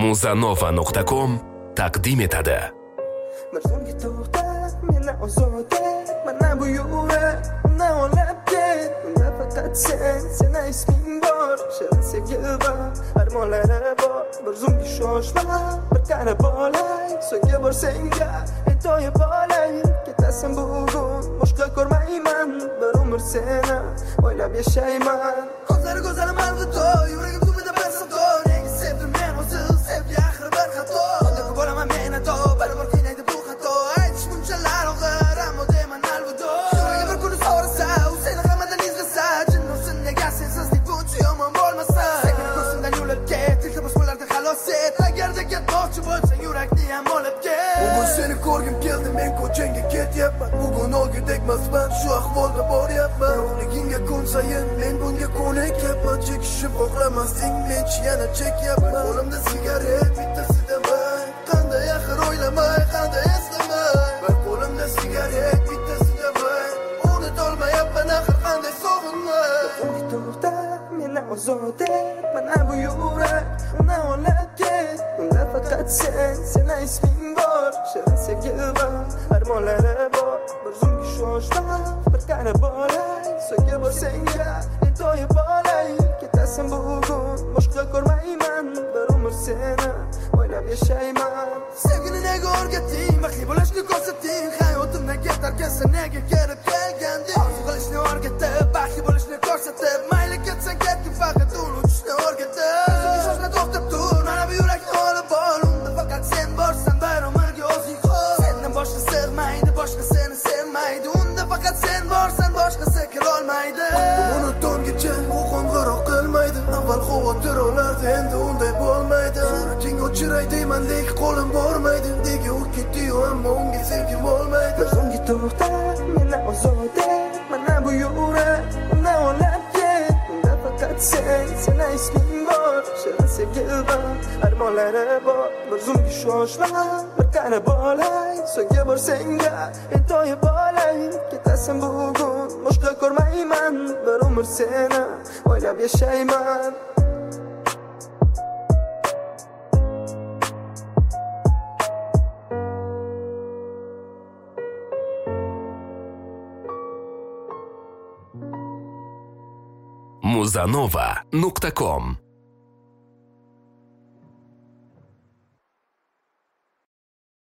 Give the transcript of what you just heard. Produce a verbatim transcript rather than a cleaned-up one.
muzanova nuqta com taqdim etadi. Marzunga to'xta, meni ozoda, mana bu yurak, undan olib ket. Unda faqat sen, seni isming bor, shirin sevgi bor, armonlari bor. Marzunga shoshma, bir qarab olay, so'ngga bor senga, aytoyib olay. Ketasan bugun, boshqa ko'rmayman, bir umr seni o'ylab yashayman. Ko'zlari go'zalim alvido, yuragim tubida bir savdo. Nega sevdim men o'zi, sevgi axir bir xato. Qanday bo'laman men ato, baribir qiynaydi bu xato. Aytish bunchalar og'ir, ammo deyman alvido. Yuragim bir kuni so'rasa, u seni g'amadan izlasa, jinnursin nega sensizlik buncha yomon bo'lmasa. Sevgini ko'zimdan yo'lib ket, iltimos bo'lardi xalos et. Agarda ketmoqchi bo'lsang yurakni ham olib ket. Bugun seni ko'rgim keldi, men ko'changga ketyapman. Bugun olgudekmasman, shu ahvolda boryapman. Yo'qligingga kun sayin men bunga ko'nikyapman. Chekishib xohlamasding, menchi yana chekyapman. Qo'limda sigaret, bittasida may. Qanday axir o'ylamay, qanday eslamay. Bir qo'limda sigaret, bittasida may. Unutolmayapman axir qanday sog'inmay. Marzunga to'xta, meni ozoda, mana bu yurak, undan olib ket. Unda faqat sen, seni isming bor, shirin sevgi bor, armonlari bor. Marzunga shoshma, bir qarab olay, so'ngga bor senga, aytoyib olay. Ketasan bugun, boshqa ko'rmayman, bir umr seni o'ylab yashayman. Sevgini nega o'rgatding, baxtli bo'lishni ko'rsating. Hayotimdan ketarkan sen nega kelib kelganding? Orzu qilishni o'rgatib, baxtli bo'lishni ko'rsatib, mayli ketsan ketgin, faqat unutishni o'rgatib. O'zingga shoshma, to'xtab tur, mana bu yurakni olib ol. Unda faqat sen borsan, bir umrga o'zing qol. Sendan boshqa sig'maydi, boshqa seni sevmaydi. Unda faqat sen borsan, boshqasi kirolmaydi. Uni to'ngacha u qo'ng'iroq qilmaydi. Avval xavotir olardi, endi unday bo'lmaydi. Surating o'chiray deyman, lekin qo'lim bormaydi. Nega u ketdi-yu, ammo unga sevgim bo'lmaydi. Marzunga to'xta, meni ozoda, mana bu yurak, undan olib ket. Unda faqat sen, seni isming bor, shirin sevgi bor, armonlari bor. Marzunga shoshma, bir qarab olay, so'ngga bor senga, aytoyib olay. Ketasan bugun, boshqa ko'rmayman, bir umr seni o'ylab yashayman. muzanova nuqta com